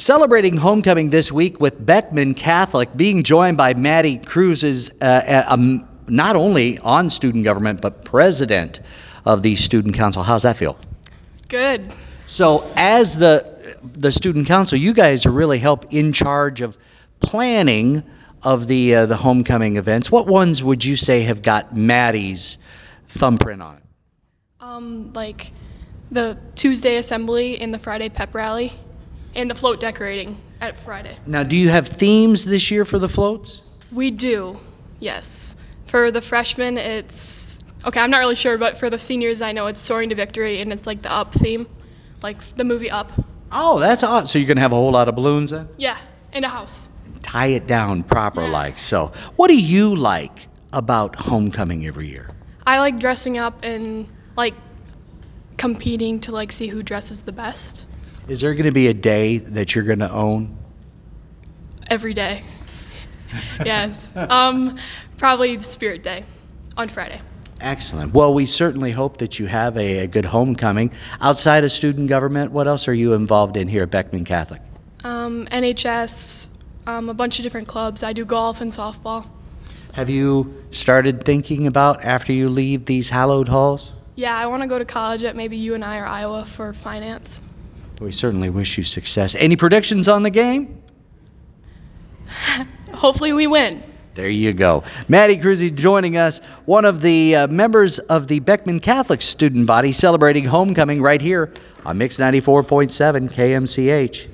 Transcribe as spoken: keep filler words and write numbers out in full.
Celebrating homecoming this week with Beckman Catholic, being joined by Maddie Cruz's uh, um, not only on student government, but president of the student council. How's that feel? Good. So as the the student council, you guys are really help in charge of planning of the uh, the homecoming events. What ones would you say have got Maddie's thumbprint on it? Um, like the Tuesday assembly and the Friday pep rally and the float decorating at Friday. Now, do you have themes this year for the floats? We do, yes. For the freshmen, it's, okay, I'm not really sure, but for the seniors, I know it's Soaring to Victory, and it's like the Up theme, like the movie Up. Oh, that's awesome. So you're going to have a whole lot of balloons then? Yeah, in a house. Tie it down proper Yeah. like. So what do you like about homecoming every year? I like dressing up and like competing to like see who dresses the best Is there going to be a day that you're going to own? every day. Yes. Um, probably Spirit Day on Friday. Excellent. Well, we certainly hope that you have a, a good homecoming. Outside of student government, what else are you involved in here at Beckman Catholic? Um, N H S, um, a bunch of different clubs. I do golf and softball. Have you started thinking about after you leave these hallowed halls? Yeah, I want to go to college at maybe U N I or Iowa for finance. We certainly wish you success. Any predictions on the game? Hopefully we win. There you go. Maddie Cruzy joining us, one of the uh, members of the Beckman Catholic student body celebrating homecoming right here on Mix ninety-four point seven K M C H.